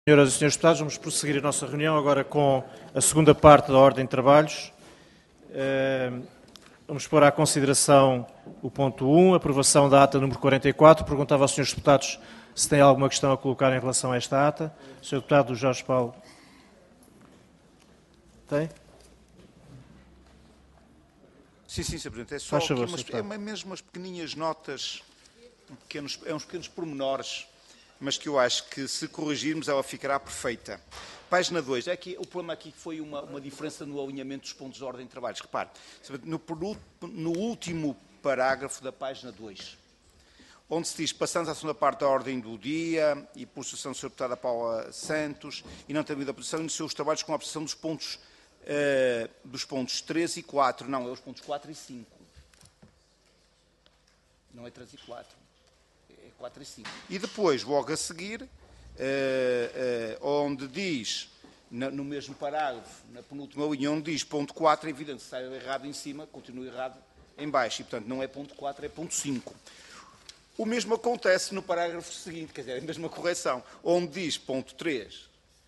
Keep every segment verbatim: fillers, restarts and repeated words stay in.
Senhoras e senhores deputados, vamos prosseguir a nossa reunião agora com a segunda parte da ordem de trabalhos. Vamos pôr à consideração o ponto um, aprovação da ata número quarenta e quatro. Perguntava aos senhores deputados se têm alguma questão a colocar em relação a esta ata. O senhor deputado Jorge Paulo. Tem? Sim, sim, senhor Presidente. É só favor, aqui umas, é mesmo umas pequeninhas notas, um pequenos, é uns pequenos pormenores, mas que eu acho que, se corrigirmos, ela ficará perfeita. Página dois. É que o problema aqui foi uma, uma diferença no alinhamento dos pontos de ordem de trabalhos. Repare, no, no último parágrafo da página dois, onde se diz, passamos à segunda parte da ordem do dia, e por sugestão do senhor deputada Paula Santos, e não tendo a posição, iniciou os trabalhos com a observação dos pontos, uh, dos pontos três e quatro. Não, é os pontos quatro e cinco. Não é três e quatro. quatro e cinco. E depois, logo a seguir, uh, uh, onde diz, na, no mesmo parágrafo, na penúltima linha, onde diz ponto quatro, é evidente que sai errado em cima, continua errado em baixo. E, portanto, não é ponto quatro, é ponto cinco. O mesmo acontece no parágrafo seguinte, quer dizer, a mesma correção, onde diz ponto três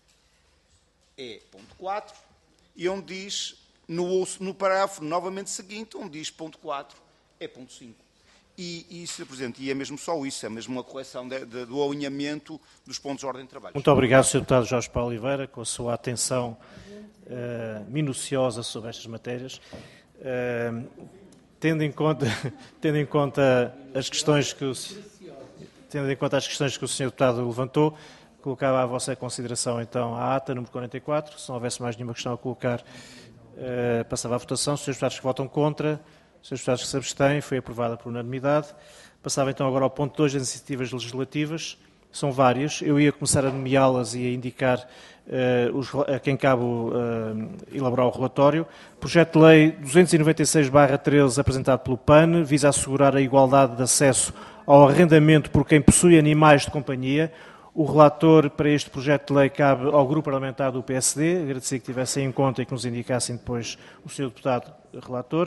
é ponto quatro, e onde diz, no, no parágrafo novamente seguinte, onde diz ponto quatro é ponto cinco. E, e, senhor Presidente, e é mesmo só isso, é mesmo uma correção de, de, do alinhamento dos pontos de ordem de trabalho. Muito obrigado, senhor Deputado Jorge Paulo Oliveira, com a sua atenção uh, minuciosa sobre estas matérias. Uh, tendo, em conta, tendo em conta as questões que o, tendo em conta as questões que o senhor Deputado levantou, colocava à vossa consideração, então, a ata número quarenta e quatro. Se não houvesse mais nenhuma questão a colocar, uh, passava à votação. Os senhores deputados que votam contra, os senhores deputados que se abstêm, foi aprovada por unanimidade. Passava então agora ao ponto dois das iniciativas legislativas. São várias. Eu ia começar a nomeá-las e a indicar uh, os, a quem cabe uh, elaborar o relatório. Projeto de Lei duzentos e noventa e seis barra treze, apresentado pelo P A N, visa assegurar a igualdade de acesso ao arrendamento por quem possui animais de companhia. O relator para este projeto de lei cabe ao Grupo Parlamentar do P S D. Agradecer que tivessem em conta e que nos indicassem depois o senhor deputado relator.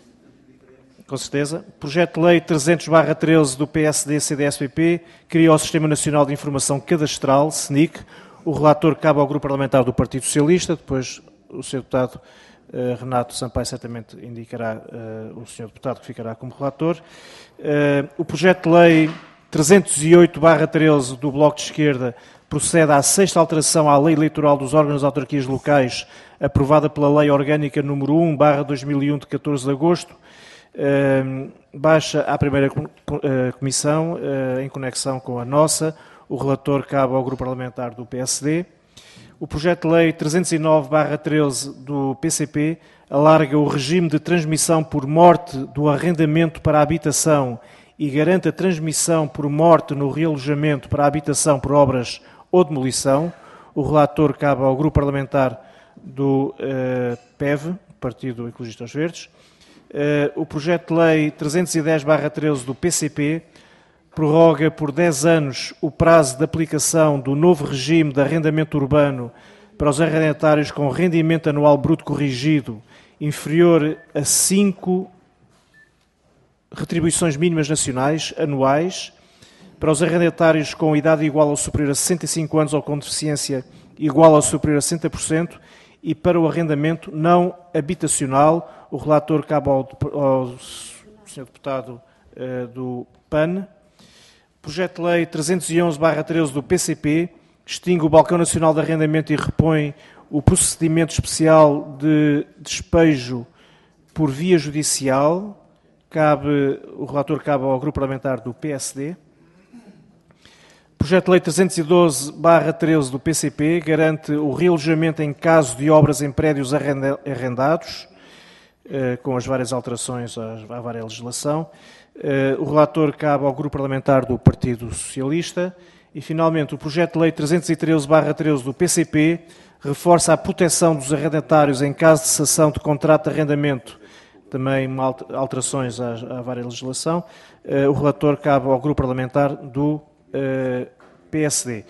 Com certeza. Projeto de Lei trezentos barra treze do P S D C D S P P cria o Sistema Nacional de Informação Cadastral, S N I C. O relator cabe ao Grupo Parlamentar do Partido Socialista. Depois o senhor deputado uh, Renato Sampaio certamente indicará uh, o senhor deputado que ficará como relator. Uh, o projeto de Lei trezentos e oito barra treze do Bloco de Esquerda procede à sexta alteração à Lei Eleitoral dos órgãos de autarquias locais, aprovada pela Lei Orgânica número um barra dois mil e um de catorze de agosto. Uh, baixa à primeira uh, comissão, uh, em conexão com a nossa. O relator cabe ao Grupo Parlamentar do P S D. O projeto de lei trezentos e nove barra treze do P C P alarga o regime de transmissão por morte do arrendamento para a habitação e garante a transmissão por morte no realojamento para a habitação por obras ou demolição. O relator cabe ao Grupo Parlamentar do uh, P E V, Partido Ecologista aos Verdes. Uh, o projeto de lei trezentos e dez barra treze do P C P prorroga por dez anos o prazo de aplicação do novo regime de arrendamento urbano para os arrendatários com rendimento anual bruto corrigido inferior a cinco retribuições mínimas nacionais anuais, para os arrendatários com idade igual ou superior a sessenta e cinco anos ou com deficiência igual ou superior a sessenta por cento, e para o arrendamento não habitacional. O relator cabe ao, ao senhor deputado uh, do P A N. Projeto de Lei trezentos e onze barra treze do P C P extingue o Balcão Nacional de Arrendamento e repõe o procedimento especial de despejo por via judicial. Cabe, o relator cabe ao Grupo Parlamentar do P S D. Projeto de Lei trezentos e doze barra treze do P C P garante o realojamento em caso de obras em prédios arrendados, com as várias alterações à vária legislação. O relator cabe ao Grupo Parlamentar do Partido Socialista. E, finalmente, o projeto de lei trezentos e treze barra treze do P C P reforça a proteção dos arrendatários em caso de cessação de contrato de arrendamento, também alterações à, à vária legislação. O relator cabe ao Grupo Parlamentar do P S D.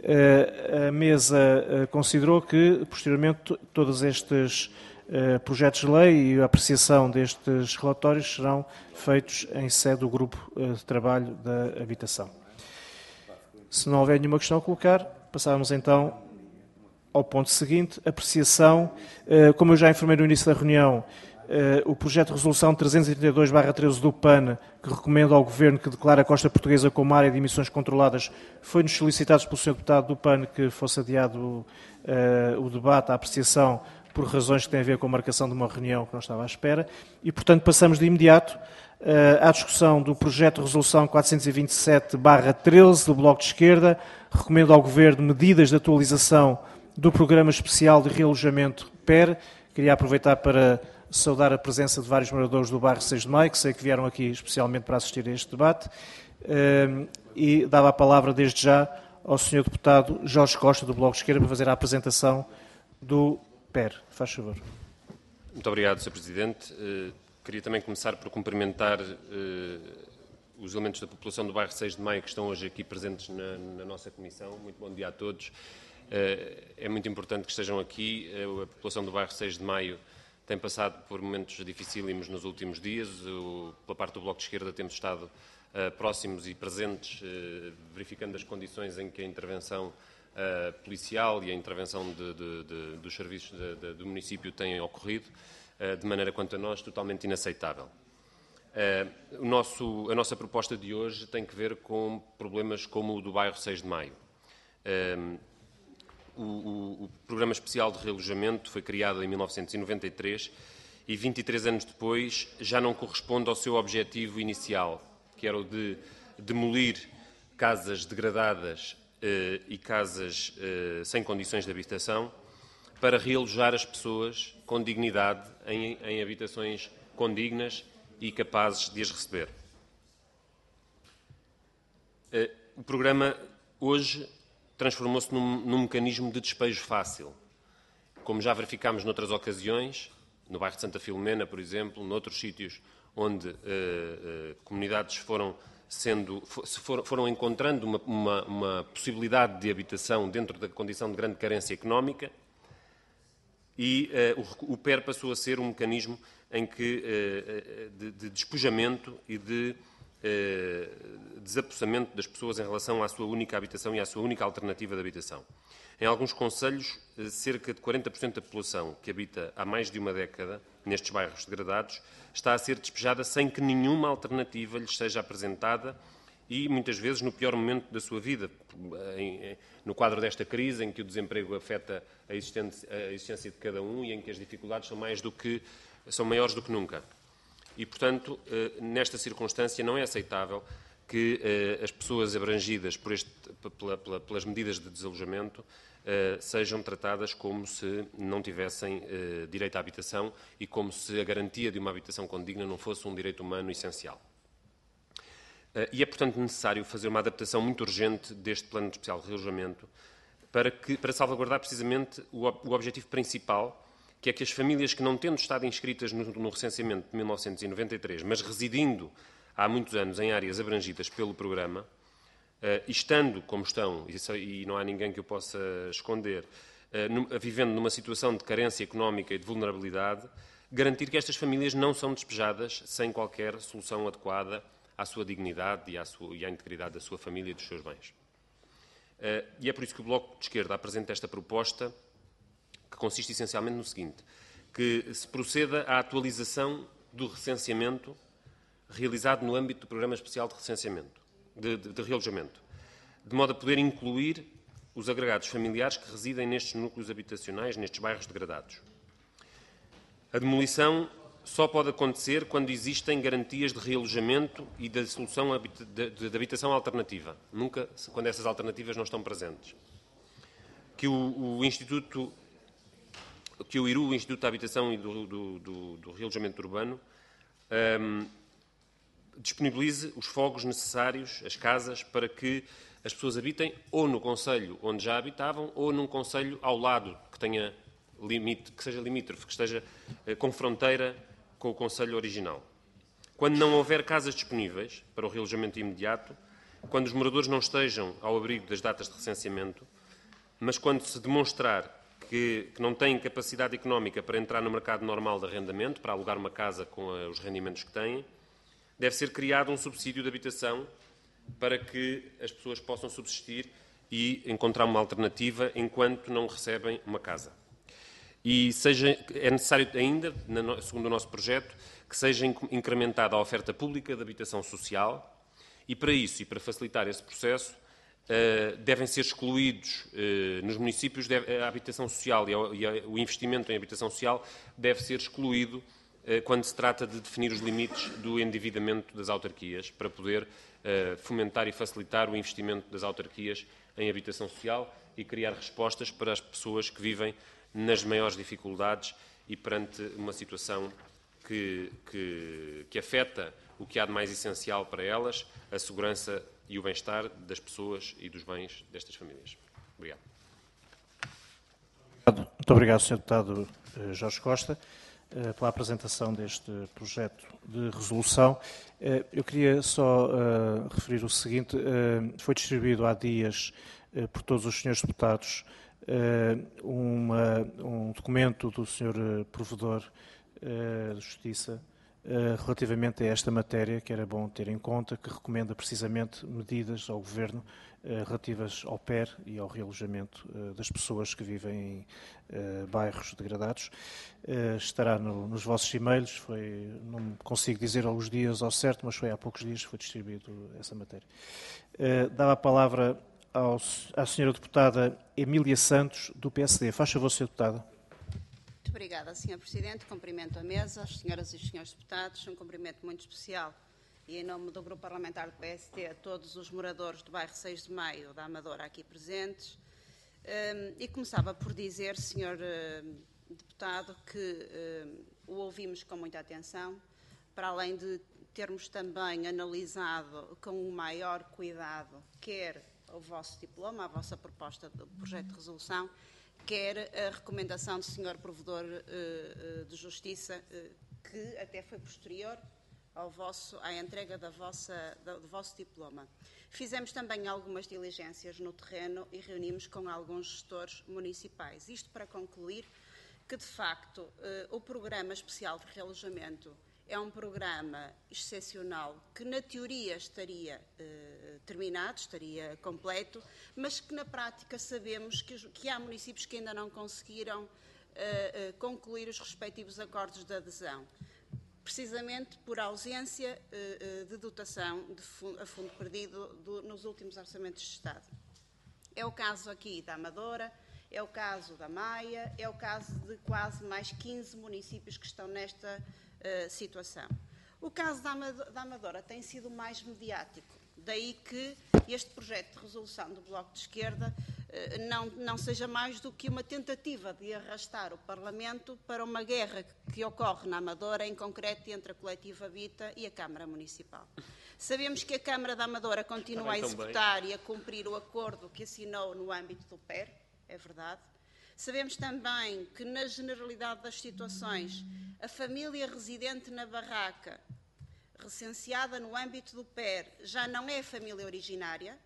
A mesa considerou que, posteriormente, todos estes Uh, projetos de lei e a apreciação destes relatórios serão feitos em sede do Grupo uh, de Trabalho da Habitação. Se não houver nenhuma questão a colocar, Passávamos então ao ponto seguinte, apreciação. Como eu já informei no início da reunião, o projeto de resolução trezentos e trinta e dois barra treze do P A N, que recomenda ao Governo que declare a costa portuguesa como área de emissões controladas, foi-nos solicitado pelo senhor Deputado do P A N que fosse adiado uh, o debate, a apreciação, por razões que têm a ver com a marcação de uma reunião que não estava à espera, e, portanto, passamos de imediato uh, à discussão do projeto de resolução quatrocentos e vinte e sete barra treze do Bloco de Esquerda, recomenda ao Governo medidas de atualização do Programa Especial de Realojamento P E R. Queria aproveitar para saudar a presença de vários moradores do bairro seis de Maio, que sei que vieram aqui especialmente para assistir a este debate, e dava a palavra desde já ao senhor Deputado Jorge Costa, do Bloco de Esquerda, para fazer a apresentação do P E R. Faz favor. Muito obrigado, senhor Presidente. Queria também começar por cumprimentar os elementos da população do bairro seis de Maio que estão hoje aqui presentes na, na nossa comissão. Muito bom dia a todos. É muito importante que estejam aqui. A população do bairro seis de Maio tem passado por momentos dificílimos nos últimos dias. O, pela parte do Bloco de Esquerda temos estado uh, próximos e presentes, uh, verificando as condições em que a intervenção uh, policial e a intervenção de, de, de, dos serviços de, de, do município têm ocorrido, uh, de maneira, quanto a nós, totalmente inaceitável. Uh, o nosso, a nossa proposta de hoje tem que ver com problemas como o do bairro seis de Maio. Uh, O, o, o Programa Especial de Realojamento foi criado em mil novecentos e noventa e três e, vinte e três anos depois, já não corresponde ao seu objetivo inicial, que era o de demolir casas degradadas eh, e casas eh, sem condições de habitação, para realojar as pessoas com dignidade em, em habitações condignas e capazes de as receber. Eh, o programa, hoje, transformou-se num, num mecanismo de despejo fácil. Como já verificámos noutras ocasiões, no bairro de Santa Filomena, por exemplo, noutros sítios onde uh, uh, comunidades foram, sendo, for, foram encontrando uma, uma, uma possibilidade de habitação dentro da condição de grande carência económica, e uh, o, o P E R passou a ser um mecanismo em que, uh, de, de despojamento e de Uh, desapossamento das pessoas em relação à sua única habitação e à sua única alternativa de habitação. Em alguns concelhos, uh, cerca de quarenta por cento da população que habita há mais de uma década nestes bairros degradados está a ser despejada sem que nenhuma alternativa lhes seja apresentada e, muitas vezes, no pior momento da sua vida, em, em, no quadro desta crise em que o desemprego afeta a existência, a existência de cada um e em que as dificuldades são, mais do que, são maiores do que nunca. E, portanto, nesta circunstância não é aceitável que as pessoas abrangidas por este, pela, pela, pelas medidas de desalojamento sejam tratadas como se não tivessem direito à habitação e como se a garantia de uma habitação condigna não fosse um direito humano essencial. E é, portanto, necessário fazer uma adaptação muito urgente deste plano especial de realojamento para, que, para salvaguardar precisamente o, o objetivo principal, que é que as famílias que, não tendo estado inscritas no, no recenseamento de mil novecentos e noventa e três, mas residindo há muitos anos em áreas abrangidas pelo programa, uh, e estando como estão, e, isso, e não há ninguém que o possa esconder, uh, num, vivendo numa situação de carência económica e de vulnerabilidade, garantir que estas famílias não são despejadas sem qualquer solução adequada à sua dignidade e à, sua, e à integridade da sua família e dos seus bens. Uh, e é por isso que o Bloco de Esquerda apresenta esta proposta, que consiste essencialmente no seguinte: que se proceda à atualização do recenseamento realizado no âmbito do Programa Especial de Recenseamento, de, de, de Realojamento, de modo a poder incluir os agregados familiares que residem nestes núcleos habitacionais, nestes bairros degradados. A demolição só pode acontecer quando existem garantias de realojamento e da solução de, de, de habitação alternativa, nunca quando essas alternativas não estão presentes. Que o, o Instituto que o I R U, o Instituto da Habitação e do, do, do, do Realojamento Urbano, um, disponibilize os fogos necessários, as casas, para que as pessoas habitem ou no concelho onde já habitavam ou num concelho ao lado, que tenha limite, que seja limítrofe, que esteja eh, com fronteira com o concelho original. Quando não houver casas disponíveis para o realojamento imediato, quando os moradores não estejam ao abrigo das datas de recenseamento, mas quando se demonstrar Que, que não têm capacidade económica para entrar no mercado normal de arrendamento, para alugar uma casa com a, os rendimentos que têm, deve ser criado um subsídio de habitação para que as pessoas possam subsistir e encontrar uma alternativa enquanto não recebem uma casa. E seja, é necessário ainda, segundo o nosso projeto, que seja incrementada a oferta pública de habitação social e, para isso, e para facilitar esse processo, devem ser excluídos nos municípios, a habitação social e o investimento em habitação social deve ser excluído quando se trata de definir os limites do endividamento das autarquias, para poder fomentar e facilitar o investimento das autarquias em habitação social e criar respostas para as pessoas que vivem nas maiores dificuldades e perante uma situação que, que, que afeta o que há de mais essencial para elas, a segurança e o bem-estar das pessoas e dos bens destas famílias. Obrigado. Muito obrigado, senhor Deputado Jorge Costa, pela apresentação deste projeto de resolução. Eu queria só uh, referir o seguinte: uh, foi distribuído há dias uh, por todos os senhores deputados uh, uma, um documento do senhor Provedor uh, de Justiça uh, relativamente a esta matéria, que era bom ter em conta, que recomenda precisamente medidas ao Governo uh, relativas ao P E R e ao realojamento uh, das pessoas que vivem em uh, bairros degradados. Uh, estará no, nos vossos e-mails, foi, não consigo dizer aos dias ao certo, mas foi há poucos dias que foi distribuído essa matéria. Uh, dava a palavra ao, à senhora deputada Emília Santos, do P S D. Faz favor, senhora deputada. Muito obrigada, senhor Presidente. Cumprimento a mesa, as senhoras e os senhores deputados. Um cumprimento muito especial e, em nome do Grupo Parlamentar do P S D, a todos os moradores do bairro seis de Maio da Amadora aqui presentes. Um, e começava por dizer, senhor uh, deputado, que uh, o ouvimos com muita atenção, para além de termos também analisado com o maior cuidado, quer o vosso diploma, a vossa proposta de projeto de resolução, quer a recomendação do senhor Provedor uh, uh, de Justiça, uh, que até foi posterior ao vosso, à entrega da vossa, da, do vosso diploma. Fizemos também algumas diligências no terreno e reunimos com alguns gestores municipais. Isto para concluir que, de facto, uh, o Programa Especial de Realojamento é um programa excepcional que, na teoria, estaria eh, terminado, estaria completo, mas que, na prática, sabemos que, que há municípios que ainda não conseguiram eh, eh, concluir os respectivos acordos de adesão, precisamente por ausência eh, de dotação de fundo, a fundo perdido do, nos últimos orçamentos de Estado. É o caso aqui da Amadora, é o caso da Maia, é o caso de quase mais quinze municípios que estão nesta Uh, situação. O caso da, Amado da Amadora tem sido mais mediático, daí que este projeto de resolução do Bloco de Esquerda uh, não, não seja mais do que uma tentativa de arrastar o Parlamento para uma guerra que, que ocorre na Amadora, em concreto entre a Coletiva Habita e a Câmara Municipal. Sabemos que a Câmara da Amadora continua a executar e a cumprir o acordo que assinou no âmbito do P E R, é verdade. Sabemos também que, na generalidade das situações, a família residente na barraca, recenseada no âmbito do P E R, já não é família originária,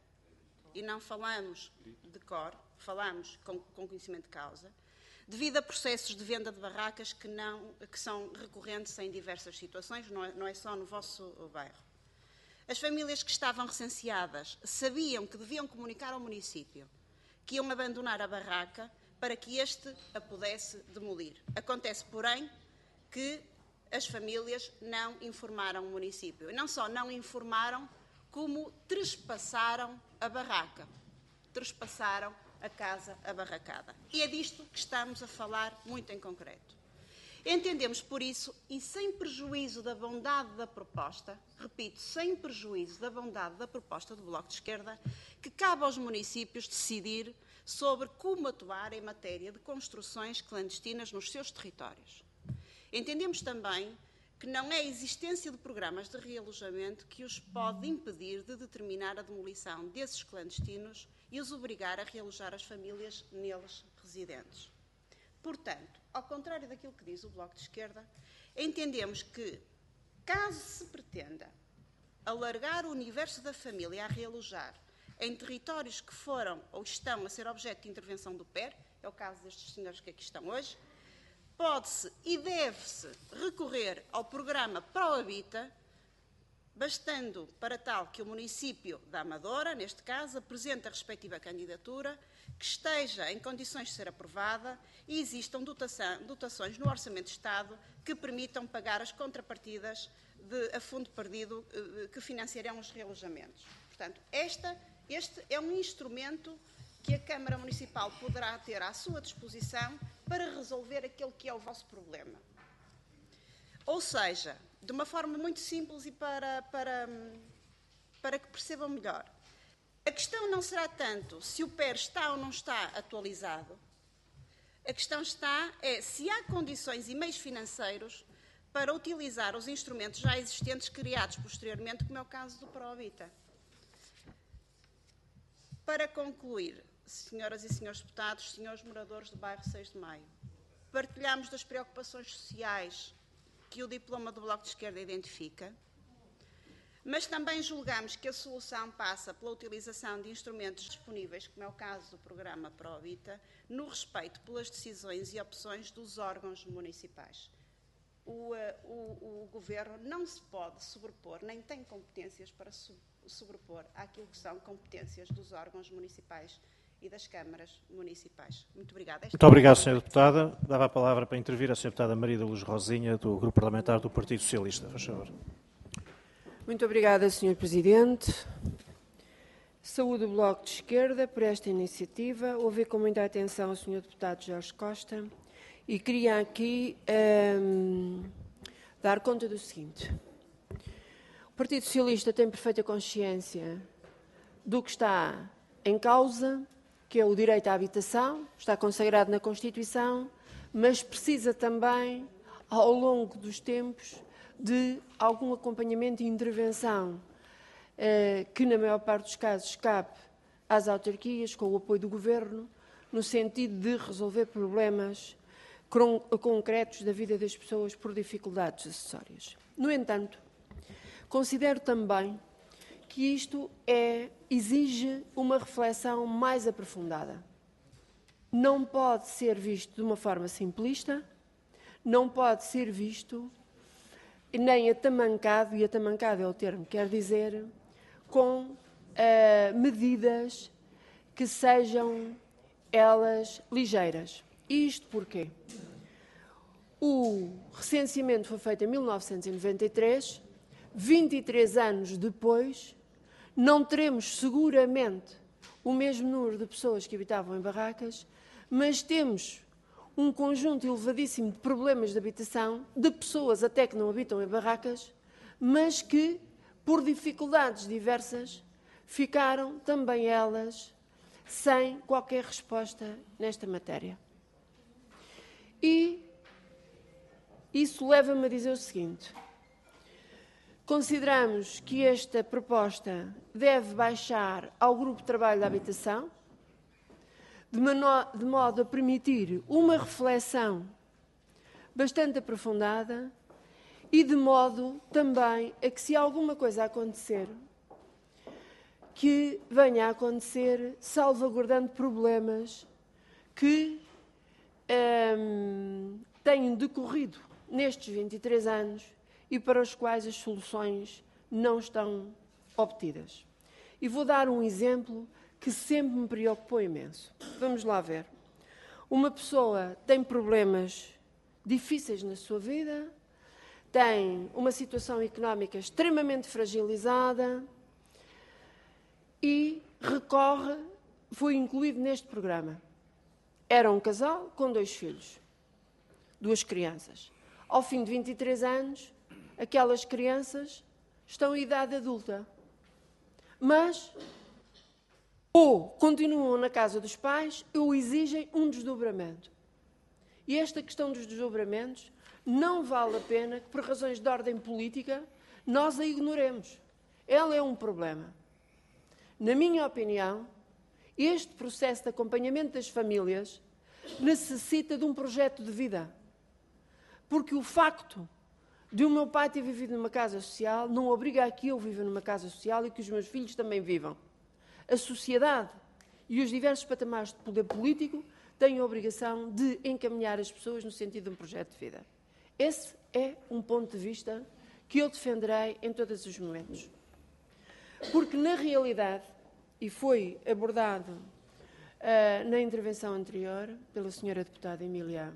e não falamos de cor, falamos com, com conhecimento de causa, devido a processos de venda de barracas que, não, que são recorrentes em diversas situações, não é, não é só no vosso bairro. As famílias que estavam recenseadas sabiam que deviam comunicar ao município que iam abandonar a barraca para que este a pudesse demolir. Acontece, porém, que as famílias não informaram o município. E não só não informaram, como trespassaram a barraca. Trespassaram a casa abarracada. E é disto que estamos a falar muito em concreto. Entendemos, por isso, e sem prejuízo da bondade da proposta, repito, sem prejuízo da bondade da proposta do Bloco de Esquerda, que cabe aos municípios decidir sobre como atuar em matéria de construções clandestinas nos seus territórios. Entendemos também que não é a existência de programas de realojamento que os pode impedir de determinar a demolição desses clandestinos e os obrigar a realojar as famílias neles residentes. Portanto, ao contrário daquilo que diz o Bloco de Esquerda, entendemos que, caso se pretenda alargar o universo da família a realojar em territórios que foram ou estão a ser objeto de intervenção do P E R, é o caso destes senhores que aqui estão hoje, pode-se e deve-se recorrer ao programa ProHabita, bastando para tal que o município da Amadora, neste caso, apresente a respectiva candidatura, que esteja em condições de ser aprovada e existam dotação, dotações no Orçamento de Estado que permitam pagar as contrapartidas de, a fundo perdido que financiarão os realojamentos. Portanto, esta, este é um instrumento que a Câmara Municipal poderá ter à sua disposição para resolver aquele que é o vosso problema. Ou seja, de uma forma muito simples e para, para, para que percebam melhor, a questão não será tanto se o P E R está ou não está atualizado. A questão está é se há condições e meios financeiros para utilizar os instrumentos já existentes criados posteriormente, como é o caso do Prohabita. Para concluir, senhoras e senhores deputados, senhores moradores do bairro seis de Maio, partilhamos das preocupações sociais que o diploma do Bloco de Esquerda identifica, mas também julgamos que a solução passa pela utilização de instrumentos disponíveis, como é o caso do programa Prohabita, no respeito pelas decisões e opções dos órgãos municipais. O, o, o Governo não se pode sobrepor, nem tem competências para sobrepor àquilo que são competências dos órgãos municipais e das câmaras municipais. Muito obrigada. Muito obrigado, senhora Deputada. Dava a palavra para intervir a senhora Deputada Maria da Luz Rosinha, do Grupo Parlamentar do Partido Socialista. Por favor. Muito obrigada, senhor Presidente. Saúde o Bloco de Esquerda por esta iniciativa. Ouvi com muita atenção o senhor Deputado Jorge Costa e queria aqui hum, dar conta do seguinte. O Partido Socialista tem perfeita consciência do que está em causa, que é o direito à habitação, está consagrado na Constituição, mas precisa também, ao longo dos tempos, de algum acompanhamento e intervenção eh, que, na maior parte dos casos, cabe às autarquias, com o apoio do Governo, no sentido de resolver problemas concretos da vida das pessoas por dificuldades acessórias. No entanto, considero também que isto é, exige uma reflexão mais aprofundada. Não pode ser visto de uma forma simplista, não pode ser visto nem atamancado, e atamancado é o termo que quer dizer, com uh, medidas que sejam elas ligeiras. Isto porquê? O recenseamento foi feito em mil novecentos e noventa e três, vinte e três anos depois, não teremos seguramente o mesmo número de pessoas que habitavam em barracas, mas temos um conjunto elevadíssimo de problemas de habitação, de pessoas até que não habitam em barracas, mas que, por dificuldades diversas, ficaram também elas sem qualquer resposta nesta matéria. E isso leva-me a dizer o seguinte. Consideramos que esta proposta deve baixar ao Grupo de Trabalho da Habitação, de, de modo a permitir uma reflexão bastante aprofundada e de modo também a que, se alguma coisa acontecer, que venha a acontecer salvaguardando problemas que hum, tenham decorrido nestes vinte e três anos e para os quais as soluções não estão obtidas. E vou dar um exemplo que sempre me preocupou imenso. Vamos lá ver. Uma pessoa tem problemas difíceis na sua vida, tem uma situação económica extremamente fragilizada e recorre, foi incluído neste programa. Era um casal com dois filhos, duas crianças. Ao fim de vinte e três anos, aquelas crianças estão em idade adulta, mas ou continuam na casa dos pais ou exigem um desdobramento. E esta questão dos desdobramentos não vale a pena que, por razões de ordem política, nós a ignoremos. Ela é um problema. Na minha opinião, este processo de acompanhamento das famílias necessita de um projeto de vida. Porque o facto de o meu pai ter vivido numa casa social não obriga a que eu viva numa casa social e que os meus filhos também vivam. A sociedade e os diversos patamares de poder político têm a obrigação de encaminhar as pessoas no sentido de um projeto de vida. Esse é um ponto de vista que eu defenderei em todos os momentos. Porque, na realidade, e foi abordado uh, na intervenção anterior pela senhora deputada Emília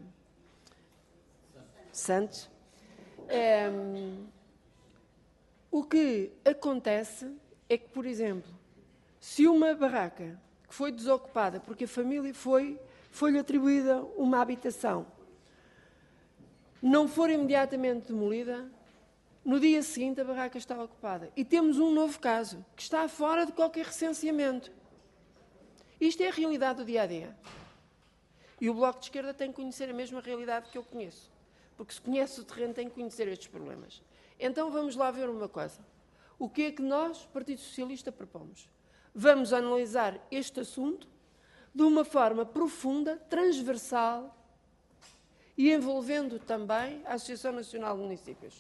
Santos, um, o que acontece é que, por exemplo, se uma barraca que foi desocupada porque a família foi, foi-lhe atribuída uma habitação, não for imediatamente demolida, no dia seguinte a barraca está ocupada. E temos um novo caso, que está fora de qualquer recenseamento. Isto é a realidade do dia-a-dia. E o Bloco de Esquerda tem que conhecer a mesma realidade que eu conheço. Porque se conhece o terreno, tem que conhecer estes problemas. Então vamos lá ver uma coisa. O que é que nós, Partido Socialista, propomos? Vamos analisar este assunto de uma forma profunda, transversal e envolvendo também a Associação Nacional de Municípios.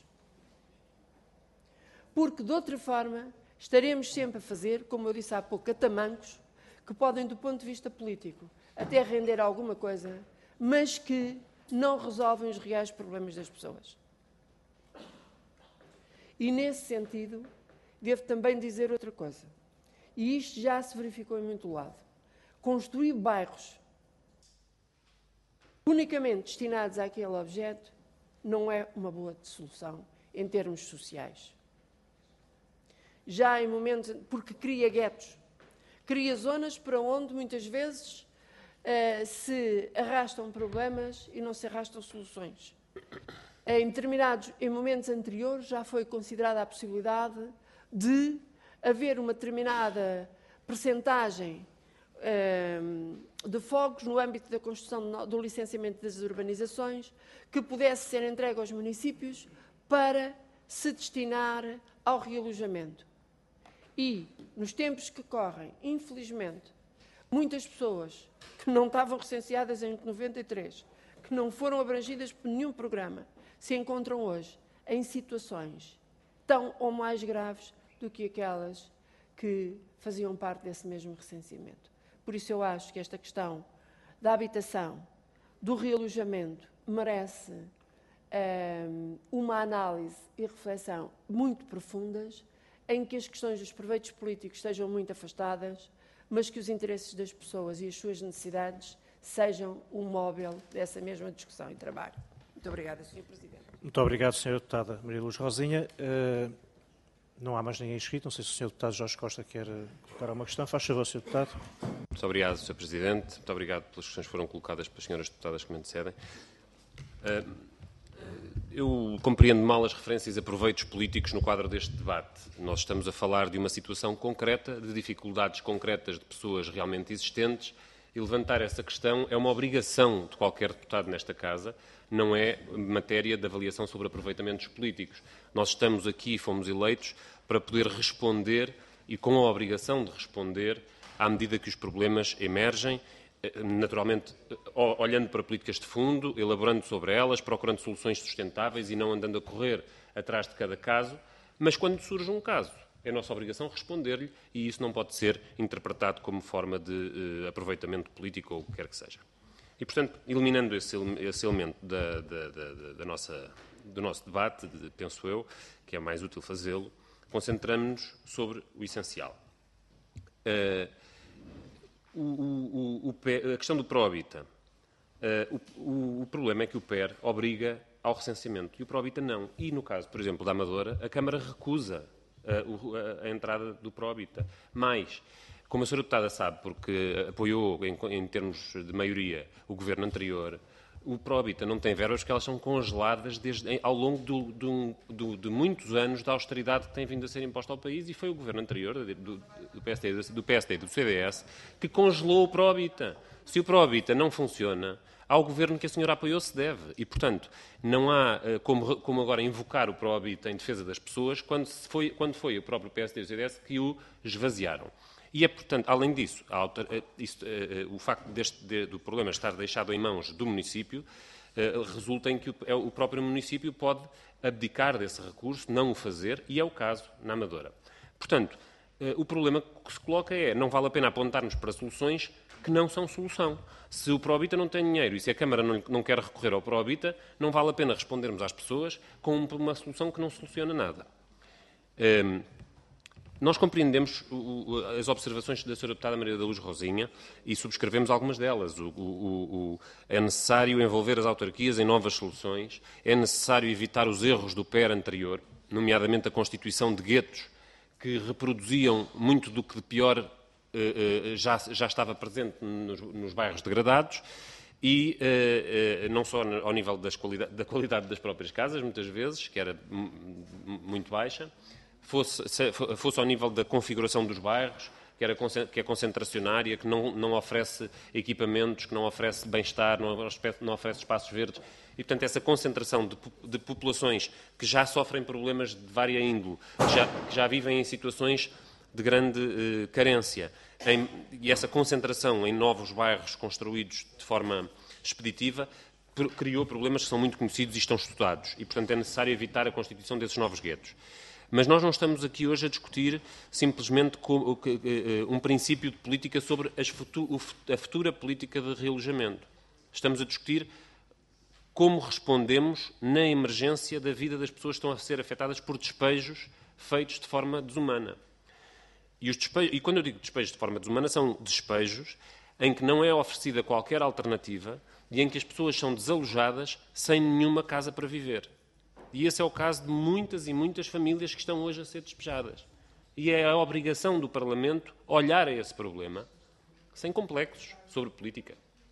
Porque, de outra forma, estaremos sempre a fazer, como eu disse há pouco, atamancos, que podem, do ponto de vista político, até render alguma coisa, mas que não resolvem os reais problemas das pessoas. E, nesse sentido, devo também dizer outra coisa. E isto já se verificou em muito lado. Construir bairros unicamente destinados àquele objeto não é uma boa solução em termos sociais. Já em momentos... porque cria guetos. Cria zonas para onde, muitas vezes, uh, se arrastam problemas e não se arrastam soluções. Em determinados, em momentos anteriores, já foi considerada a possibilidade de haver uma determinada percentagem uh, de fogos no âmbito da construção do licenciamento das urbanizações que pudesse ser entregue aos municípios para se destinar ao realojamento. E, nos tempos que correm, infelizmente, muitas pessoas que não estavam recenseadas em noventa e três, que não foram abrangidas por nenhum programa, se encontram hoje em situações tão ou mais graves do que aquelas que faziam parte desse mesmo recenseamento. Por isso eu acho que esta questão da habitação, do realojamento, merece um, uma análise e reflexão muito profundas, em que as questões dos proveitos políticos sejam muito afastadas, mas que os interesses das pessoas e as suas necessidades sejam o móvel dessa mesma discussão e trabalho. Muito obrigada, senhor Presidente. Muito obrigado, senhora Deputada Maria Luz Rosinha. Uh, não há mais ninguém inscrito. Não sei se o senhor Deputado Jorge Costa quer colocar uma questão. Faz favor, senhor Deputado. Muito obrigado, senhor Presidente. Muito obrigado pelas questões que foram colocadas pelas senhoras deputadas que me antecedem. Uh, Eu compreendo mal as referências a proveitos políticos no quadro deste debate. Nós estamos a falar de uma situação concreta, de dificuldades concretas de pessoas realmente existentes, e levantar essa questão é uma obrigação de qualquer deputado nesta Casa, não é matéria de avaliação sobre aproveitamentos políticos. Nós estamos aqui, fomos eleitos, para poder responder, e com a obrigação de responder, à medida que os problemas emergem, naturalmente, olhando para políticas de fundo, elaborando sobre elas, procurando soluções sustentáveis e não andando a correr atrás de cada caso, mas quando surge um caso, é nossa obrigação responder-lhe e isso não pode ser interpretado como forma de uh, aproveitamento político ou o que quer que seja. E, portanto, eliminando esse, esse elemento da, da, da, da nossa, do nosso debate, de, penso eu, que é mais útil fazê-lo, concentramos-nos sobre o essencial. Uh, O, o, o, a questão do Prohabita. Uh, o, o problema é que o P E R obriga ao recenseamento e o Prohabita não. E, no caso, por exemplo, da Amadora, a Câmara recusa uh, a, a entrada do Prohabita. Mais, como a senhora deputada sabe, porque apoiou, em, em termos de maioria, o governo anterior, o Prohabita não tem verbas porque elas são congeladas desde, ao longo do, do, do, de muitos anos da austeridade que tem vindo a ser imposta ao país, e foi o governo anterior, do, do, P S D, do P S D e do C D S, que congelou o Prohabita. Se o Prohabita não funciona, ao governo que a senhora apoiou se deve. E, portanto, não há como, como agora invocar o Prohabita em defesa das pessoas quando foi, quando foi o próprio P S D e o C D S que o esvaziaram. E é, portanto, além disso, a, isso, o facto deste, de, do problema estar deixado em mãos do município resulta em que o, o próprio município pode abdicar desse recurso, não o fazer, e é o caso na Amadora. Portanto, o problema que se coloca é, não vale a pena apontar-nos para soluções que não são solução. Se o Prohabita não tem dinheiro e se a Câmara não, não quer recorrer ao Prohabita, não vale a pena respondermos às pessoas com uma solução que não soluciona nada. Um, nós compreendemos o, o, as observações da senhora Deputada Maria da Luz Rosinha e subscrevemos algumas delas. O, o, o, é necessário envolver as autarquias em novas soluções, é necessário evitar os erros do P E R anterior, nomeadamente a constituição de guetos que reproduziam muito do que de pior Já, já estava presente nos, nos bairros degradados e uh, uh, não só ao nível das qualidade, da qualidade das próprias casas, muitas vezes, que era muito baixa, fosse, fosse ao nível da configuração dos bairros, que, era, que é concentracionária, que não, não oferece equipamentos, que não oferece bem-estar, não, não oferece espaços verdes. E, portanto, essa concentração de, de populações que já sofrem problemas de vária índole, que já, que já vivem em situações de grande eh, carência, em, e essa concentração em novos bairros construídos de forma expeditiva pr- criou problemas que são muito conhecidos e estão estudados. E, portanto, é necessário evitar a constituição desses novos guetos. Mas nós não estamos aqui hoje a discutir simplesmente com, que, eh, um princípio de política sobre as futu- a futura política de realojamento. Estamos a discutir como respondemos na emergência da vida das pessoas que estão a ser afetadas por despejos feitos de forma desumana. E, os despejos, e quando eu digo despejos de forma desumana, são despejos em que não é oferecida qualquer alternativa e em que as pessoas são desalojadas sem nenhuma casa para viver. E esse é o caso de muitas e muitas famílias que estão hoje a ser despejadas. E é a obrigação do Parlamento olhar a esse problema, sem complexos, sobre política.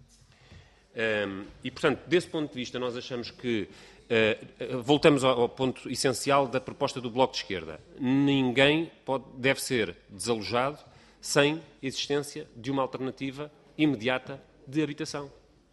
Um, e, portanto, desse ponto de vista, nós achamos que Uh, voltamos ao, ao ponto essencial da proposta do Bloco de Esquerda. Ninguém pode, deve ser desalojado sem existência de uma alternativa imediata de habitação.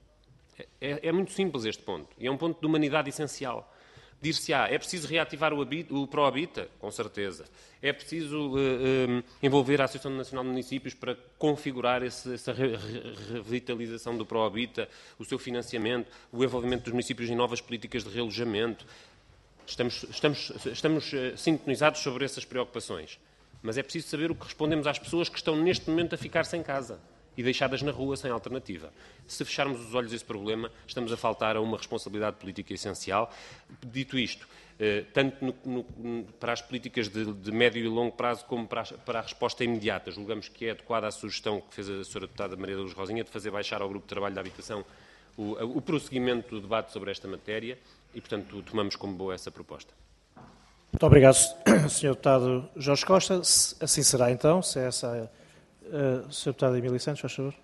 É, é muito simples este ponto. E é um ponto de humanidade essencial. Dir-se-á, é preciso reativar o, o Prohabita? Com certeza. É preciso uh, um, envolver a Associação Nacional de Municípios para configurar esse, essa re revitalização do Prohabita, o seu financiamento, o envolvimento dos municípios em novas políticas de realojamento. Estamos, estamos, estamos uh, sintonizados sobre essas preocupações. Mas é preciso saber o que respondemos às pessoas que estão neste momento a ficar sem casa e deixadas na rua sem alternativa. Se fecharmos os olhos a esse problema, estamos a faltar a uma responsabilidade política essencial. Dito isto, eh, tanto no, no, para as políticas de, de médio e longo prazo como para a, para a resposta imediata, julgamos que é adequada a sugestão que fez a senhora Deputada Maria da Luz Rosinha de fazer baixar ao Grupo de Trabalho da Habitação o, o prosseguimento do debate sobre esta matéria e, portanto, tomamos como boa essa proposta. Muito obrigado, senhor Deputado Jorge Costa. Assim será, então, se é essa... Uh, senhor Deputado Emílio Santos, faz favor.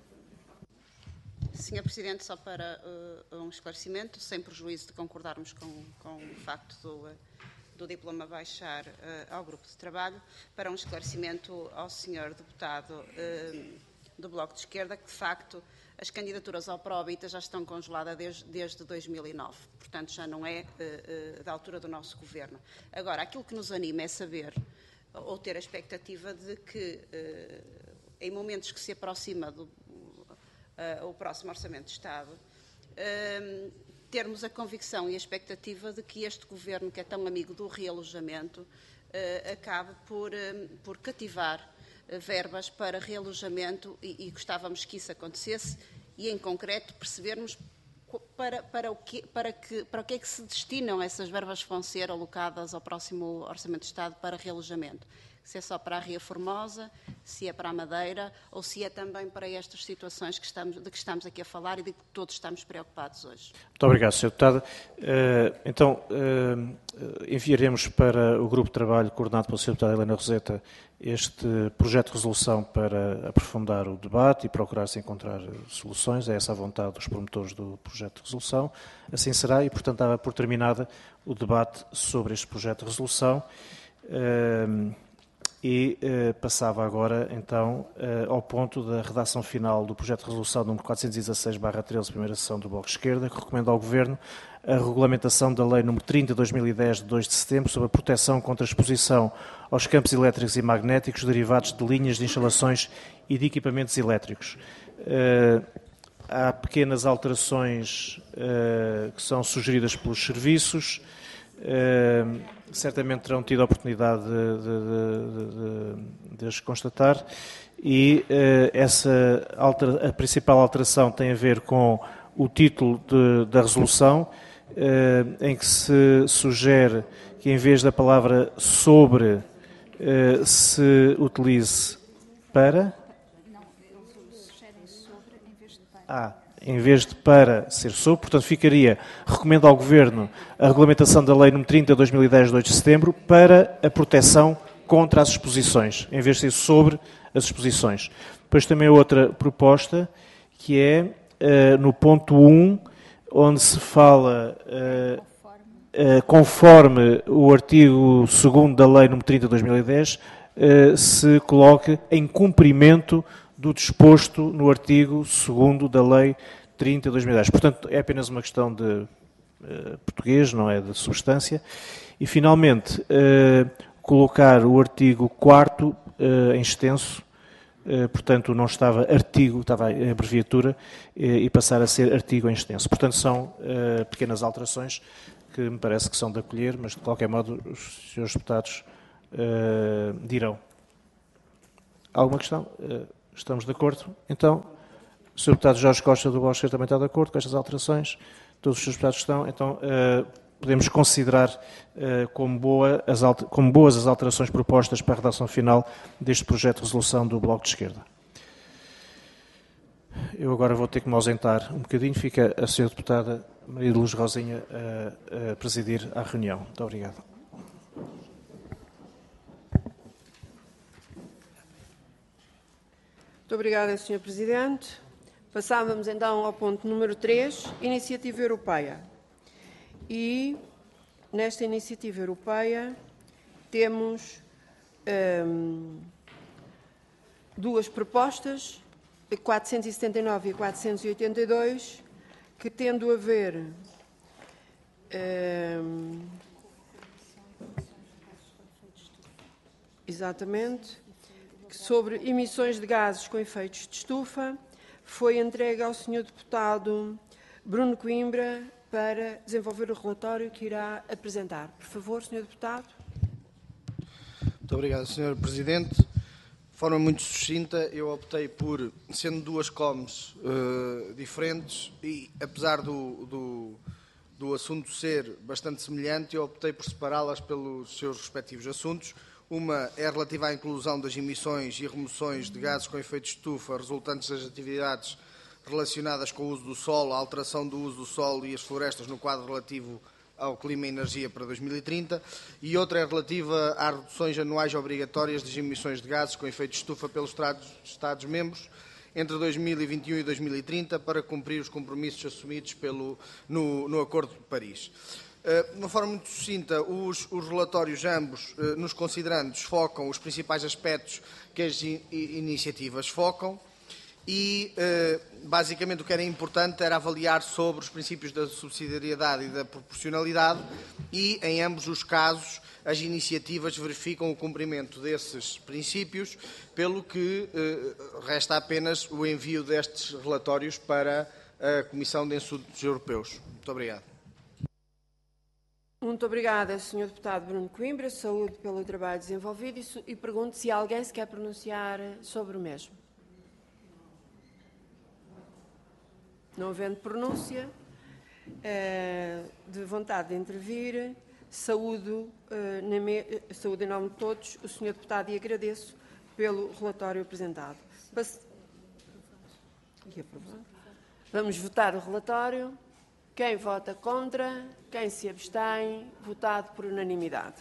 senhor Presidente, só para uh, um esclarecimento, sem prejuízo de concordarmos com, com o facto do, uh, do diploma baixar uh, ao grupo de trabalho, para um esclarecimento ao senhor Deputado uh, do Bloco de Esquerda, que de facto as candidaturas ao Prohabita já estão congeladas desde, desde dois mil e nove, portanto já não é uh, uh, da altura do nosso Governo. Agora, aquilo que nos anima é saber, ou ter a expectativa de que uh, em momentos que se aproxima do uh, o próximo Orçamento de Estado, uh, termos a convicção e a expectativa de que este Governo, que é tão amigo do realojamento, uh, acabe por, uh, por cativar uh, verbas para realojamento e, e gostávamos que isso acontecesse e, em concreto, percebermos para, para, o que, para, que, para o que é que se destinam essas verbas que vão ser alocadas ao próximo Orçamento de Estado para realojamento. Se é só para a Ria Formosa, se é para a Madeira ou se é também para estas situações que estamos, de que estamos aqui a falar e de que todos estamos preocupados hoje. Muito obrigado, senhor Deputado. Então, enviaremos para o Grupo de Trabalho coordenado pela senhora Deputada Helena Roseta este projeto de resolução para aprofundar o debate e procurar-se encontrar soluções. É essa a vontade dos promotores do projeto de resolução. Assim será e, portanto, dava por terminada o debate sobre este projeto de resolução. E eh, passava agora, então, eh, ao ponto da redação final do projeto de resolução número quatrocentos e dezasseis barra treze, primeira sessão do Bloco de Esquerda, que recomenda ao Governo a regulamentação da Lei número trinta de dois mil e dez, de dois de setembro, sobre a proteção contra a exposição aos campos elétricos e magnéticos derivados de linhas de instalações e de equipamentos elétricos. Eh, há pequenas alterações eh, que são sugeridas pelos serviços. Uh, certamente terão tido a oportunidade de, de, de, de, de as constatar e uh, essa altera, a principal alteração tem a ver com o título de, da resolução, uh, em que se sugere que em vez da palavra sobre uh, se utilize para. Não, eles sugerem sobre em vez de para. Ah, em vez de para ser sobre, portanto ficaria, recomendo ao Governo a regulamentação da Lei número trinta de dois mil e dez, de oito de setembro, para a proteção contra as exposições, em vez de ser sobre as exposições. Depois também outra proposta, que é uh, no ponto um, onde se fala uh, uh, conforme o artigo segundo da Lei número trinta de dois mil e dez, uh, se coloque em cumprimento do disposto no artigo segundo da Lei trinta de dois mil e dez. Portanto, é apenas uma questão de uh, português, não é de substância. E, finalmente, uh, colocar o artigo quarto uh, em extenso, uh, portanto, não estava artigo, estava a abreviatura, uh, e passar a ser artigo em extenso. Portanto, são uh, pequenas alterações que me parece que são de acolher, mas, de qualquer modo, os senhores deputados uh, dirão. Alguma questão? Uh, Estamos de acordo? Então, o senhor Deputado Jorge Costa do Bloco de Esquerda também está de acordo com estas alterações? Todos os senhores Deputados estão? Então, uh, podemos considerar uh, como, boa as como boas as alterações propostas para a redação final deste projeto de resolução do Bloco de Esquerda. Eu agora vou ter que me ausentar um bocadinho. Fica a senhora Deputada Maria de Luz Rosinha a, a presidir a reunião. Muito obrigado. Muito obrigada, senhor Presidente. Passávamos então ao ponto número três, Iniciativa Europeia. E nesta Iniciativa Europeia temos hum, duas propostas, quatrocentos e setenta e nove e quatrocentos e oitenta e dois, que tendo a ver hum, exatamente sobre emissões de gases com efeitos de estufa, foi entregue ao senhor Deputado Bruno Coimbra para desenvolver o relatório que irá apresentar. Por favor, senhor Deputado. Muito obrigado, senhor Presidente. De forma muito sucinta, eu optei por, sendo duas comes uh, diferentes, e apesar do, do, do assunto ser bastante semelhante, eu optei por separá-las pelos seus respectivos assuntos. Uma é relativa à inclusão das emissões e remoções de gases com efeito de estufa resultantes das atividades relacionadas com o uso do solo, a alteração do uso do solo e as florestas no quadro relativo ao clima e energia para dois mil e trinta, e outra é relativa às reduções anuais obrigatórias das emissões de gases com efeito de estufa pelos Estados-membros entre dois mil e vinte e um e dois mil e trinta para cumprir os compromissos assumidos pelo, no, no Acordo de Paris. De uma forma muito sucinta, os, os relatórios ambos, nos considerandos, focam os principais aspectos que as in, iniciativas focam e, basicamente, o que era importante era avaliar sobre os princípios da subsidiariedade e da proporcionalidade e, em ambos os casos, as iniciativas verificam o cumprimento desses princípios, pelo que resta apenas o envio destes relatórios para a Comissão de Assuntos Europeus. Muito obrigado. Muito obrigada, senhor Deputado Bruno Coimbra. Saúde pelo trabalho desenvolvido e, e pergunto se alguém se quer pronunciar sobre o mesmo. Não havendo pronúncia, eh, de vontade de intervir, saúdo, eh, na me, saúdo em nome de todos o senhor Deputado e agradeço pelo relatório apresentado. Passe... Vamos votar o relatório. Quem vota contra, quem se abstém, votado por unanimidade.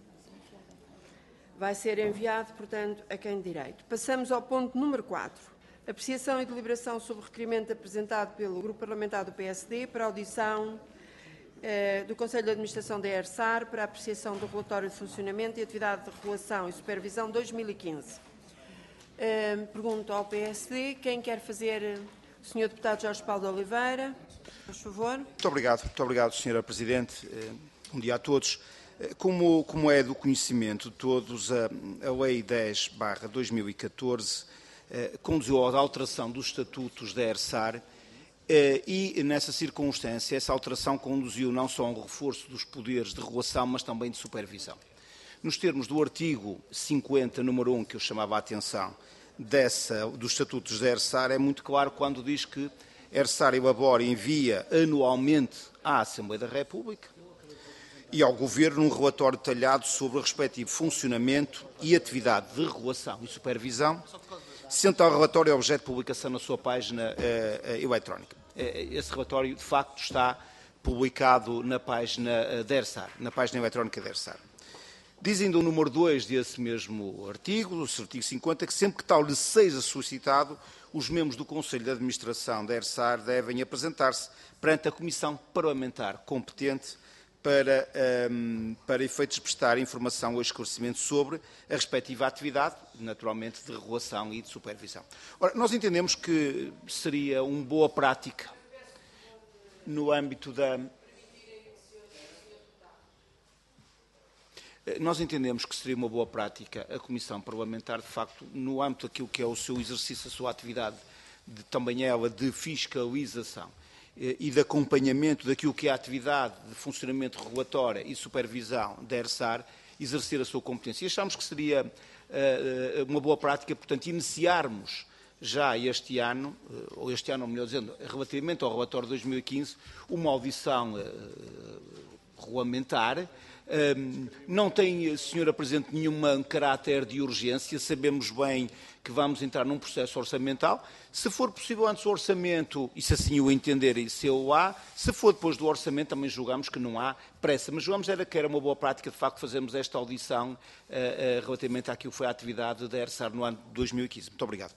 Vai ser enviado, portanto, a quem de direito. Passamos ao ponto número quatro. Apreciação e deliberação sobre o requerimento apresentado pelo Grupo Parlamentar do P S D para audição eh, do Conselho de Administração da ERSAR para a apreciação do relatório de funcionamento e atividade de regulação e supervisão dois mil e quinze. Eh, pergunto ao P S D quem quer fazer. O senhor Deputado Jorge Paulo de Oliveira, por favor. Muito obrigado, muito obrigado, senhora Presidente. Bom dia a todos. Como, como é do conhecimento de todos, a, a Lei dez barra dois mil e catorze eh, conduziu à alteração dos estatutos da ERSAR eh, e, nessa circunstância, essa alteração conduziu não só a um reforço dos poderes de regulação, mas também de supervisão. Nos termos do artigo cinquenta, número um, que eu chamava a atenção dessa, dos estatutos da ERSAR é muito claro quando diz que a ERSAR elabora e envia anualmente à Assembleia da República e ao Governo um relatório detalhado sobre o respectivo funcionamento e atividade de regulação e supervisão, sendo tal relatório objeto de publicação na sua página uh, uh, eletrónica. Uh, esse relatório, de facto, está publicado na página da ERSAR, na página eletrónica da ERSAR. Diz ainda o número dois desse mesmo artigo, o artigo cinquenta, que sempre que tal lhe seja solicitado, os membros do Conselho de Administração da ERSAR devem apresentar-se perante a Comissão Parlamentar competente para, um, para efeitos de prestar informação ou esclarecimento sobre a respectiva atividade, naturalmente, de regulação e de supervisão. Ora, nós entendemos que seria uma boa prática no âmbito da... Nós entendemos que seria uma boa prática a Comissão Parlamentar, de facto, no âmbito daquilo que é o seu exercício, a sua atividade, de, também ela, de fiscalização e de acompanhamento daquilo que é a atividade de funcionamento regulatória e supervisão da ERSAR, exercer a sua competência. E achamos que seria uh, uma boa prática, portanto, iniciarmos já este ano, ou este ano, ou melhor dizendo, relativamente ao relatório de dois mil e quinze, uma audição uh, regulamentar. Um, não tem, senhora Presidente, nenhum caráter de urgência. Sabemos bem que vamos entrar num processo orçamental. Se for possível antes do orçamento, e se assim o entender, e se o há, se for depois do orçamento, também julgamos que não há pressa. Mas julgamos era que era uma boa prática, de facto, fazermos esta audição uh, uh, relativamente àquilo que foi a atividade da ERSAR no ano de dois mil e quinze. Muito obrigado.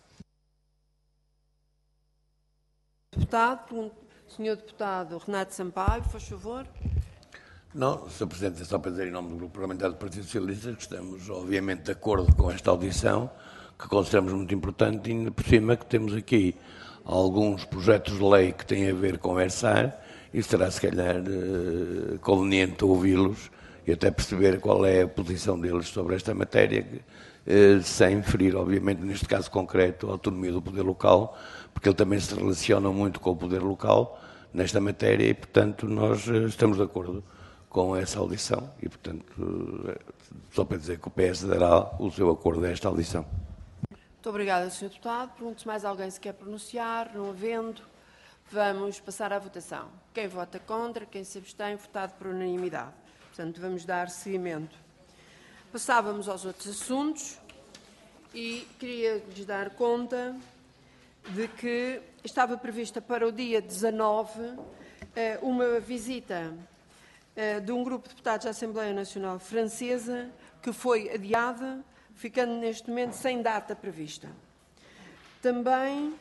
Deputado, senhor Deputado Renato Sampaio, por favor. Não, senhor Presidente, é só para dizer em nome do Grupo Parlamentar do Partido Socialista que estamos, obviamente, de acordo com esta audição, que consideramos muito importante, e, por cima, que temos aqui alguns projetos de lei que têm a ver com a ERSAR, e será, se calhar, eh, conveniente ouvi-los e até perceber qual é a posição deles sobre esta matéria, eh, sem ferir, obviamente, neste caso concreto, a autonomia do poder local, porque ele também se relaciona muito com o poder local nesta matéria e, portanto, nós estamos de acordo com essa audição e, portanto, só para dizer que o P S dará o seu acordo a esta audição. Muito obrigada, senhor Deputado. Pergunto se mais alguém se quer pronunciar. Não havendo, vamos passar à votação. Quem vota contra, quem se abstém, votado por unanimidade. Portanto, vamos dar seguimento. Passávamos aos outros assuntos e queria-lhes dar conta de que estava prevista para o dia dezanove uma visita de um grupo de deputados da Assembleia Nacional Francesa, que foi adiada, ficando neste momento sem data prevista. Também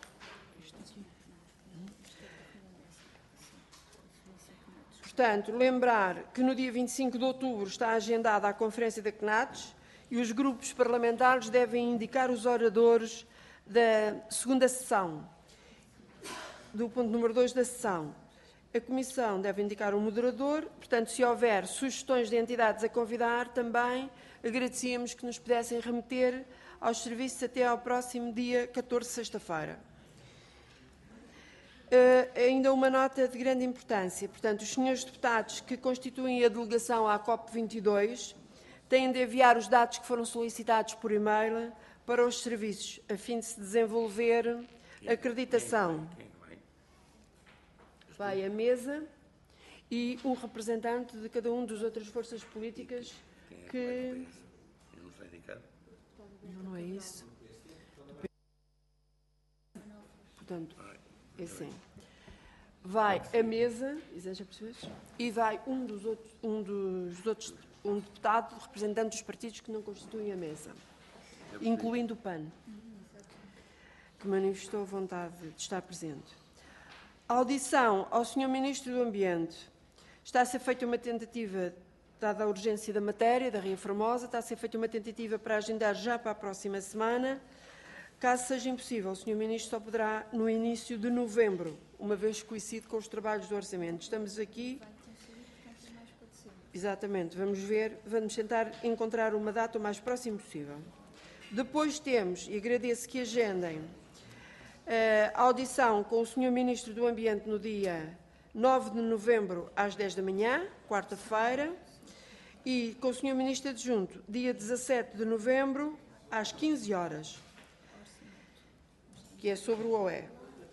portanto, lembrar que no dia vinte e cinco de outubro está agendada a Conferência da C N A T S e os grupos parlamentares devem indicar os oradores da segunda sessão, do ponto número dois da sessão. A Comissão deve indicar um moderador, portanto, se houver sugestões de entidades a convidar, também agradecíamos que nos pudessem remeter aos serviços até ao próximo dia catorze, sexta-feira. Uh, ainda uma nota de grande importância. Portanto, os senhores deputados que constituem a delegação à COP vinte e dois têm de enviar os dados que foram solicitados por e-mail para os serviços, a fim de se desenvolver a acreditação. Vai à mesa e um representante de cada um das outras forças políticas que... Não, não é isso. Portanto, é assim. Vai à mesa, e vai um dos outros, um dos outros, um deputado representante dos partidos que não constituem a mesa, incluindo o P A N, que manifestou a vontade de estar presente. A audição ao senhor Ministro do Ambiente. Está a ser feita uma tentativa, dada a urgência da matéria, da Ria Formosa, está a ser feita uma tentativa para agendar já para a próxima semana. Caso seja impossível, o senhor Ministro só poderá no início de novembro, uma vez que coincide com os trabalhos do orçamento. Estamos aqui... Exatamente, vamos ver, vamos tentar encontrar uma data o mais próximo possível. Depois temos, e agradeço que agendem, a audição com o senhor Ministro do Ambiente no dia nove de novembro às dez da manhã, quarta-feira, e com o senhor Ministro Adjunto, dia dezassete de novembro, às quinze horas. que é sobre o O E.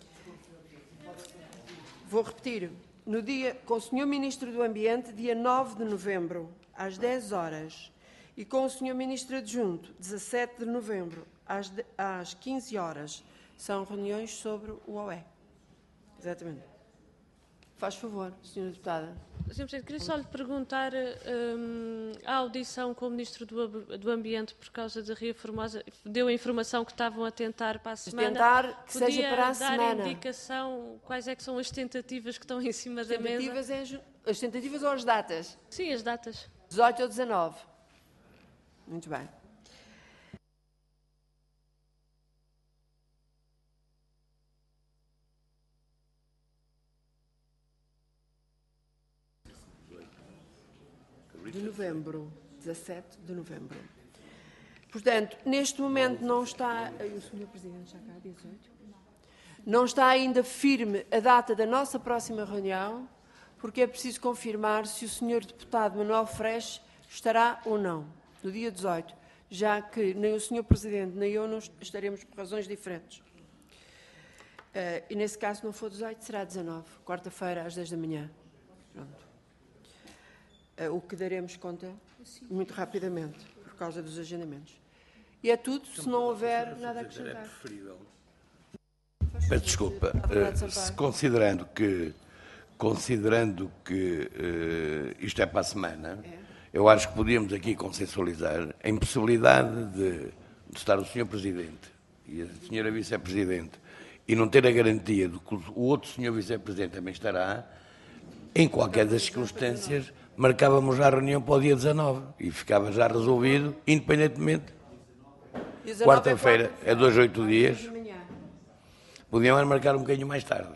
Vou repetir. No dia, com o senhor Ministro do Ambiente, dia nove de novembro, às dez horas, e com o senhor Ministro Adjunto, dezassete de novembro, às, de, às quinze horas, são reuniões sobre o O E. Exatamente. Faz favor, senhora Deputada. senhor Presidente, queria só lhe perguntar um, a audição com o Ministro do, do Ambiente por causa de reafirmar, deu a informação que estavam a tentar para a semana. Tentar que Podia seja para a dar semana. indicação quais é que são as tentativas que estão em cima da mesa? Tentativas é, as tentativas ou as datas? Sim, as datas. dezoito ou dezanove. Muito bem. De novembro, dezassete de novembro. Portanto, neste momento não está... O senhor Presidente já cá, dia dezoito? Não está ainda firme a data da nossa próxima reunião, porque é preciso confirmar se o senhor Deputado Manuel Freixo estará ou não, no dia dezoito, já que nem o senhor Presidente nem eu não estaremos por razões diferentes. Uh, e nesse caso, se não for dezoito, será dezanove, quarta-feira, às dez da manhã. Pronto. O que daremos conta muito rapidamente, por causa dos agendamentos. E é tudo, se não houver nada a acrescentar. Peço desculpa, uh, considerando que, considerando que uh, isto é para a semana, é. eu acho que podíamos aqui consensualizar a impossibilidade de, de estar o senhor Presidente e a senhora Vice-Presidente e não ter a garantia de que o outro senhor Vice-Presidente também estará, em qualquer das circunstâncias, marcávamos já a reunião para o dia dezanove e ficava já resolvido, independentemente. Quarta-feira é dois, oito dias. Podíamos marcar um bocadinho mais tarde.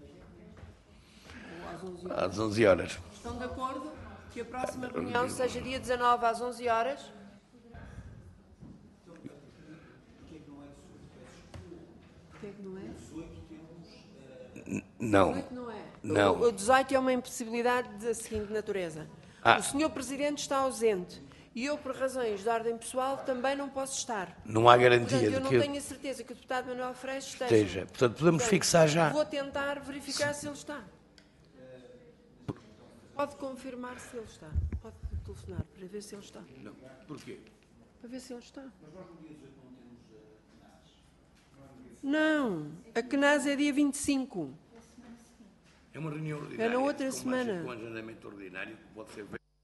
Às onze horas. Estão de acordo que a próxima reunião seja dia dezanove às onze horas? Porquê que não é? Não. Não é. Não. O dezoito é uma impossibilidade da seguinte natureza. Ah. O senhor Presidente está ausente e eu, por razões de ordem pessoal, também não posso estar. Não há garantia Portanto, de eu não que... tenho a certeza que o deputado Manuel Freixo esteja. esteja. Portanto, podemos Portanto, fixar já. Vou tentar verificar se ele está. Pode confirmar se ele está. Pode telefonar para ver se ele está. Não. Porquê? Para ver se ele está. Não. A C N A S é dia vinte e cinco. É uma reunião ordinária. É na outra com semana. Com um agendamento ordinário que pode ser feito.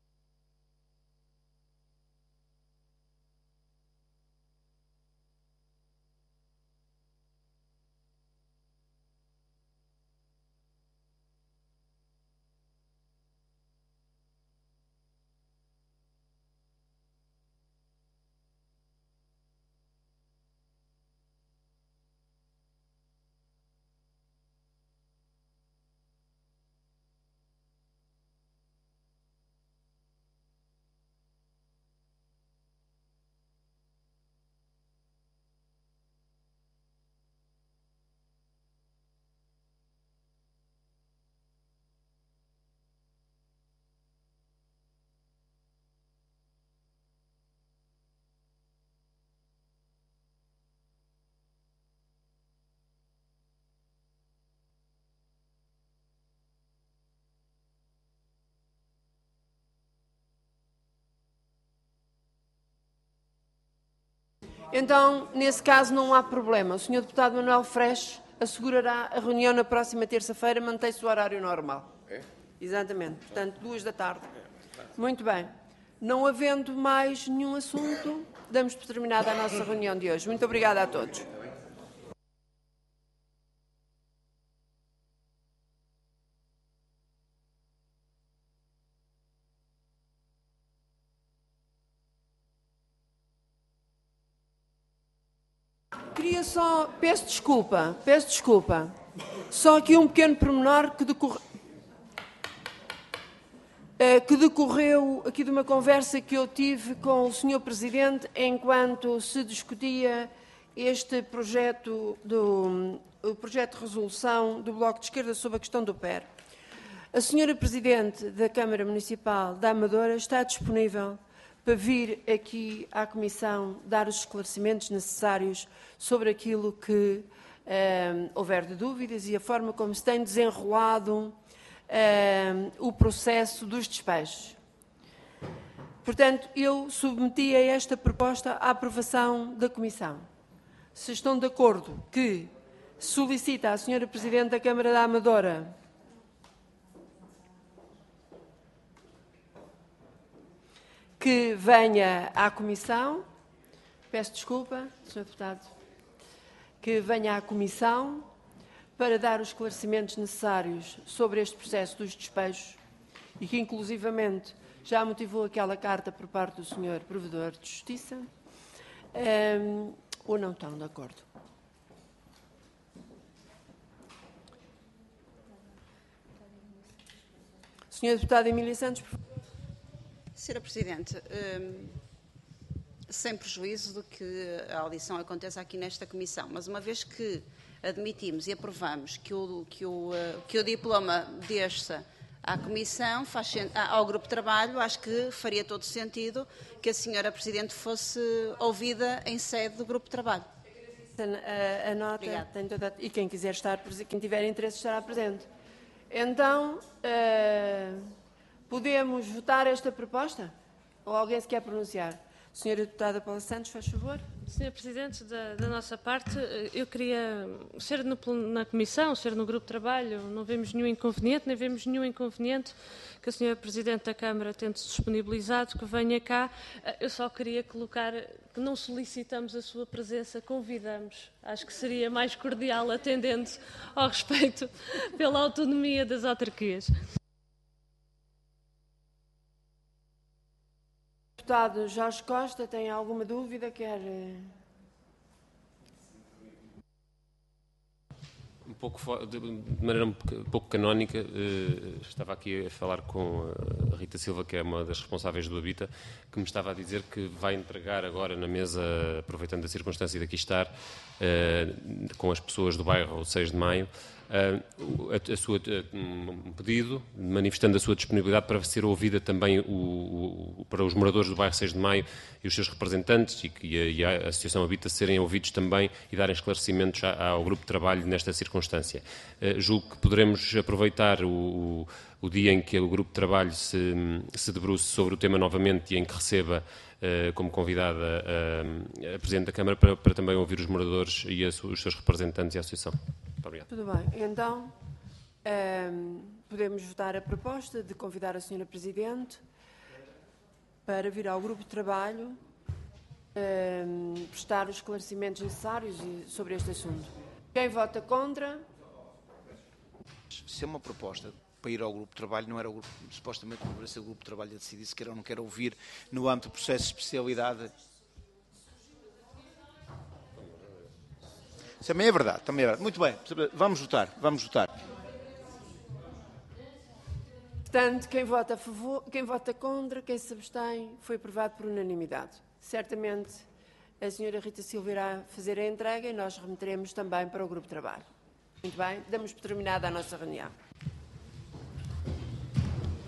Então, nesse caso, não há problema. O senhor Deputado Manuel Freixo assegurará a reunião na próxima terça-feira, mantém-se o horário normal. É? Exatamente. Portanto, duas da tarde. Muito bem. Não havendo mais nenhum assunto, damos por terminada a nossa reunião de hoje. Muito obrigada a todos. Queria só, peço desculpa, peço desculpa, só aqui um pequeno pormenor que, decorre, que decorreu aqui de uma conversa que eu tive com o senhor Presidente enquanto se discutia este projeto, do, o projeto de resolução do Bloco de Esquerda sobre a questão do P E R. A senhora Presidente da Câmara Municipal da Amadora está disponível para vir aqui à Comissão dar os esclarecimentos necessários sobre aquilo que uh, houver de dúvidas e a forma como se tem desenrolado uh, o processo dos despejos. Portanto, eu submeti a esta proposta à aprovação da Comissão. Se estão de acordo que solicita à senhora Presidente da Câmara da Amadora que venha à Comissão, peço desculpa, senhor Deputado, que venha à Comissão para dar os esclarecimentos necessários sobre este processo dos despejos e que, inclusivamente, já motivou aquela carta por parte do senhor Provedor de Justiça, um, ou não estão de acordo? senhora Deputada Emília Santos, por favor. senhora Presidente, um, sem prejuízo de que a audição aconteça aqui nesta Comissão, mas uma vez que admitimos e aprovamos que o, que o, que o diploma desça à Comissão, faz, ao Grupo de Trabalho, acho que faria todo sentido que a senhora Presidente fosse ouvida em sede do Grupo de Trabalho. A, a nota tem toda, e quem quiser estar, quem tiver interesse estará presente. Então, uh, podemos votar esta proposta? Ou alguém se quer pronunciar? senhora Deputada Paula Santos, faz favor. senhor Presidente, da, da nossa parte, eu queria ser no, na Comissão, ser no Grupo de Trabalho, não vemos nenhum inconveniente, nem vemos nenhum inconveniente que a senhora Presidente da Câmara tente se disponibilizado, que venha cá. Eu só queria colocar que não solicitamos a sua presença, convidamos. Acho que seria mais cordial, atendendo ao respeito pela autonomia das autarquias. Deputado Jorge Costa, tem alguma dúvida? Quer... Um pouco, de maneira um pouco canónica, estava aqui a falar com a Rita Silva, que é uma das responsáveis do Habita, que me estava a dizer que vai entregar agora na mesa, aproveitando a circunstância de aqui estar, com as pessoas do bairro seis de Maio, a, a sua, um pedido, manifestando a sua disponibilidade para ser ouvida também o, o, para os moradores do bairro seis de Maio e os seus representantes e, que, e a Associação Habita serem ouvidos também e darem esclarecimentos ao grupo de trabalho nesta circunstância. Uh, julgo que poderemos aproveitar o, o, o dia em que o grupo de trabalho se, se debruce sobre o tema novamente e em que receba uh, como convidada uh, a Presidente da Câmara para, para também ouvir os moradores e a, os seus representantes e a Associação. Muito obrigado. Tudo bem. Então, um, podemos votar a proposta de convidar a senhora Presidente para vir ao grupo de trabalho um, prestar os esclarecimentos necessários sobre este assunto. Quem vota contra? Se é uma proposta para ir ao grupo de trabalho, não era o grupo, supostamente não deveria ser o grupo de trabalho a decidir se quer ou não quer ouvir no âmbito do processo de especialidade. Isso também é verdade, também é verdade. Muito bem, vamos votar, vamos votar. Portanto, quem vota a favor, quem vota contra, quem se abstém, foi aprovado por unanimidade. Certamente a senhora Rita Silva irá fazer a entrega e nós remeteremos também para o grupo de trabalho. Muito bem, damos por terminada a nossa reunião.